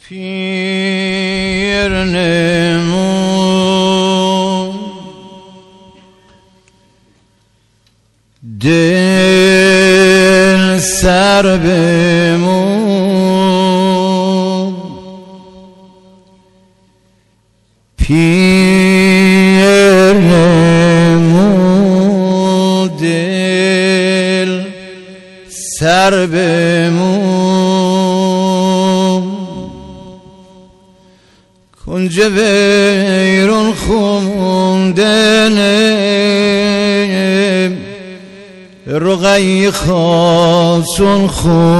پیر نمون دل سر بمون پیر نمون دل سر بمون کنج بیرون خوندنه رقی خاصون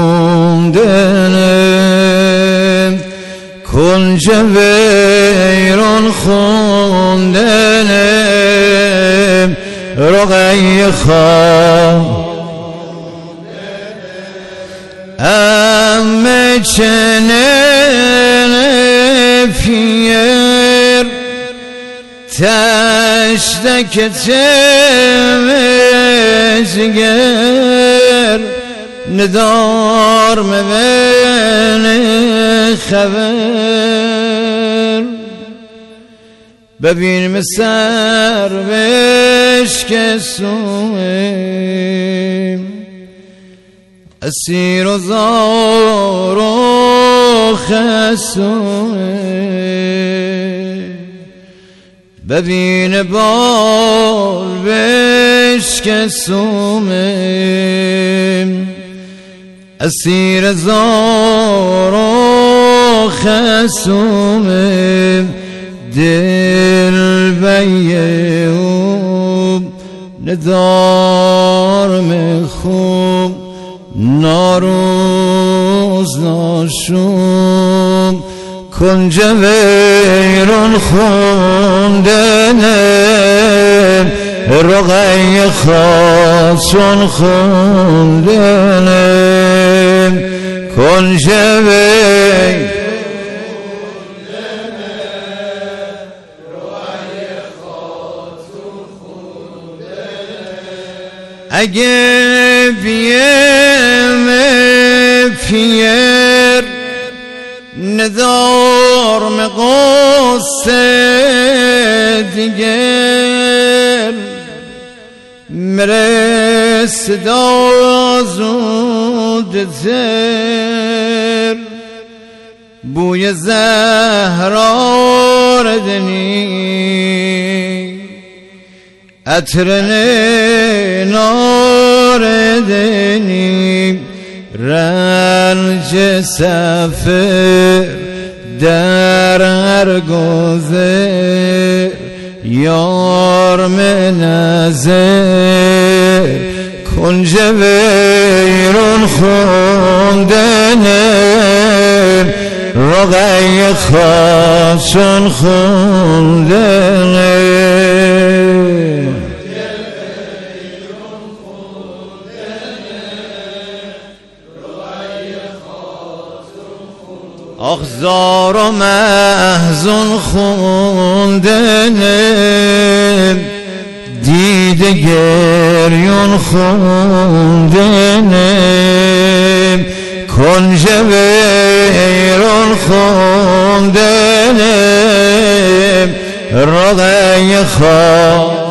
خوندنه کنج بیرون خوندنه رقی خاصون امه چنه پیر تشتک تمزگر ندار مبین خبر ببین مسر بشکسویم اسیر و زار و خسوه ببین بال بشکسوه اسیر زار و خسوه دل بیهوم ندار مخوم ناروز ناشوم کنج بیرون خوندنه رقی خاصون خوندنه کنج بیرون اگه بیم پیر ندار مقصد دیگر مرس دازود زر بوی زهرا ردنی عطر ناردنی رنج سفر در هر گذر یار منظر کنج بیرون خوندنه رقی خاصون خوندنه آخ زار و محزون خوندنه دیده گریون خوندنه کنج بیرون خوندنه رقی خواه